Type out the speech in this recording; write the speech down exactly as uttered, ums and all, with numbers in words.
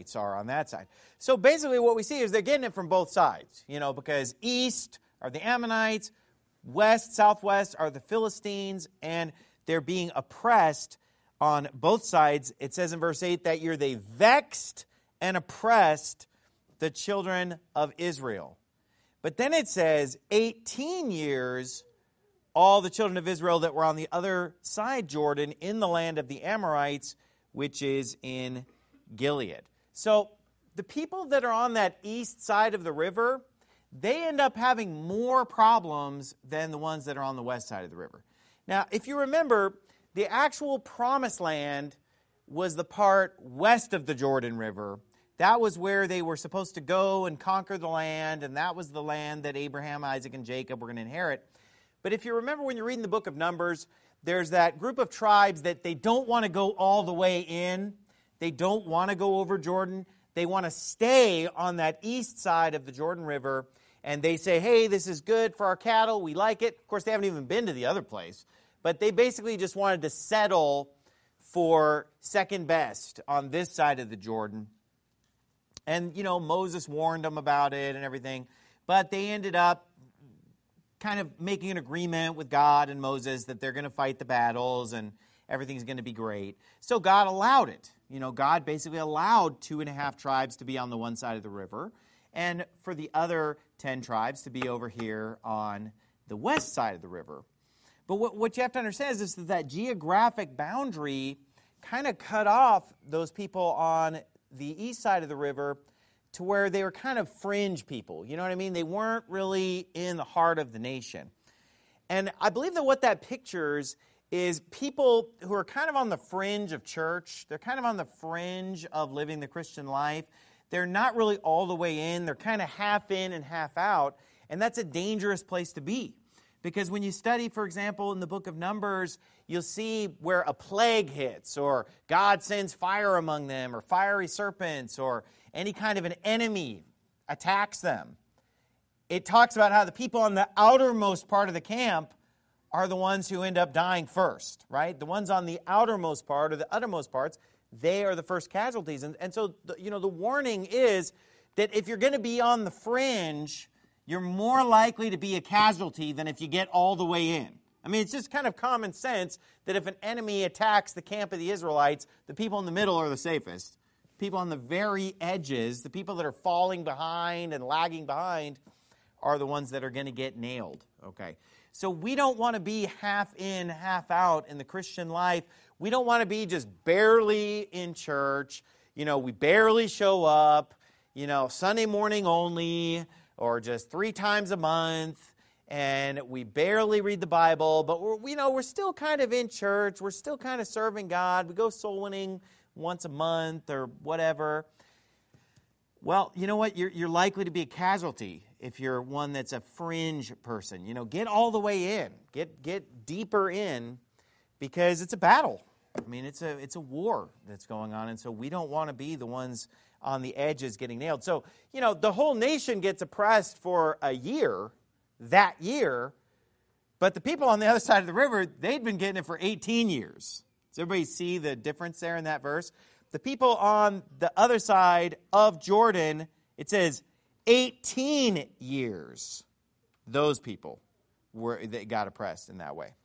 Amorites are on that side. So basically what we see is they're getting it from both sides, you know, because east are the Ammonites, west, southwest are the Philistines, and they're being oppressed on both sides. It says in verse eight, that year they vexed and oppressed the children of Israel. But then it says, eighteen years, all the children of Israel that were on the other side Jordan in the land of the Amorites, which is in Gilead. So the people that are on that east side of the river, they end up having more problems than the ones that are on the west side of the river. Now, if you remember, the actual promised land was the part west of the Jordan River. That was where they were supposed to go and conquer the land, and that was the land that Abraham, Isaac, and Jacob were going to inherit. But if you remember when you're reading the book of Numbers, there's that group of tribes that they don't want to go all the way in. They don't want to go over Jordan. They want to stay on that east side of the Jordan River, and they say, hey, this is good for our cattle. We like it. Of course, they haven't even been to the other place. But they basically just wanted to settle for second best on this side of the Jordan. And, you know, Moses warned them about it and everything. But they ended up kind of making an agreement with God and Moses that they're going to fight the battles and everything's going to be great. So God allowed it. You know, God basically allowed two and a half tribes to be on the one side of the river and for the other ten tribes to be over here on the west side of the river. But what, what you have to understand is, is that that geographic boundary kind of cut off those people on the east side of the river to where they were kind of fringe people. You know what I mean? They weren't really in the heart of the nation. And I believe that what that pictures is people who are kind of on the fringe of church. They're kind of on the fringe of living the Christian life. They're not really all the way in. They're kind of half in and half out. And that's a dangerous place to be. Because when you study, for example, in the book of Numbers, you'll see where a plague hits, or God sends fire among them, or fiery serpents, or any kind of an enemy attacks them. It talks about how the people on the outermost part of the camp are the ones who end up dying first, right? The ones on the outermost part, or the uttermost parts, they are the first casualties. And, and so, the, you know, the warning is that if you're going to be on the fringe, you're more likely to be a casualty than if you get all the way in. I mean, it's just kind of common sense that if an enemy attacks the camp of the Israelites, the people in the middle are the safest. People on the very edges, the people that are falling behind and lagging behind, are the ones that are going to get nailed. Okay, so we don't want to be half in, half out in the Christian life. We don't want to be just barely in church. You know, we barely show up, you know, Sunday morning only, or just three times a month, and we barely read the Bible, but we're, you know, we're still kind of in church. We're still kind of serving God. We go soul winning once a month or whatever. Well, you know what? You're, you're likely to be a casualty if you're one that's a fringe person. You know, get all the way in. Get get deeper in, because it's a battle. I mean, it's a it's a war that's going on, and so we don't want to be the ones on the edges getting nailed. So, you know, the whole nation gets oppressed for a year, that year, but the people on the other side of the river, they'd been getting it for eighteen years. Does everybody see the difference there in that verse? The people on the other side of Jordan, it says eighteen years. Those people were that got oppressed in that way.